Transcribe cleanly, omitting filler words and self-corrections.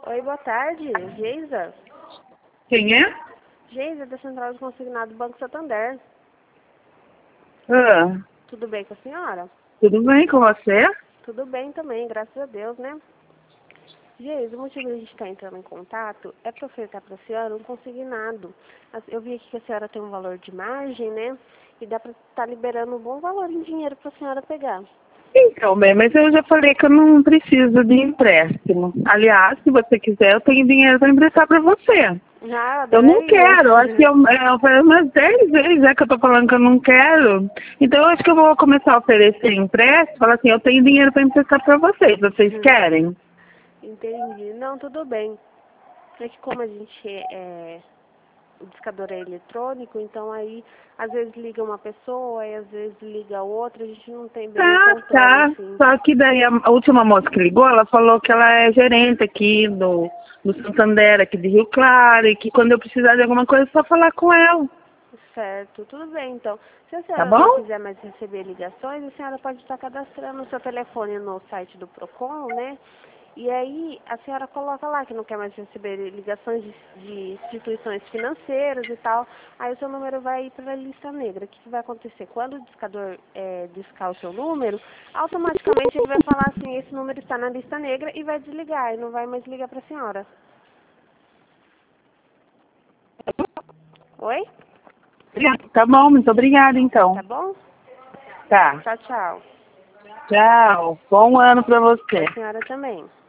Oi, boa tarde. Geisa? Quem é? Geisa, da Central de Consignado do Banco Santander. Ah, Tudo bem com a senhora? tudo bem com você? Tudo bem também, graças a Deus, né? Geisa, o motivo de a gente estar entrando em contato é para ofertar para a senhora um consignado. Eu vi aqui que a senhora tem um valor de margem, né? E dá para estar liberando um bom valor em dinheiro para a senhora pegar. Então, bem, mas eu já falei que eu não preciso de empréstimo. Aliás, se você quiser, eu tenho dinheiro para emprestar para você. Ah, Eu não adoraria. quero, acho que eu falei umas 10 vezes já que eu tô falando que eu não quero. Então eu acho que eu vou começar a oferecer empréstimo, falar assim, eu tenho dinheiro para emprestar para vocês querem? Entendi. Não, tudo bem. É que como a gente o discador é eletrônico, então aí às vezes liga uma pessoa e às vezes liga outra, a gente não tem bem o controle, Tá. assim. Só que daí a última moça que ligou, ela falou que ela é gerente aqui do Santander, aqui de Rio Claro, e que quando eu precisar de alguma coisa é só falar com ela. Certo, tudo bem então. Se a Tá senhora não bom? quiser mais receber ligações, a senhora pode estar cadastrando o seu telefone no site do Procon, né? E aí a senhora coloca lá que não quer mais receber ligações de instituições financeiras e tal. Aí o seu número vai ir para a lista negra. O que vai acontecer? Quando o discador discar o seu número, automaticamente ele vai falar assim, esse número está na lista negra e vai desligar e não vai mais ligar para a senhora. Oi? Tá bom, muito obrigada Tá então. bom? Tá. Tchau, tchau. Tchau. Bom ano pra você. Para a senhora também.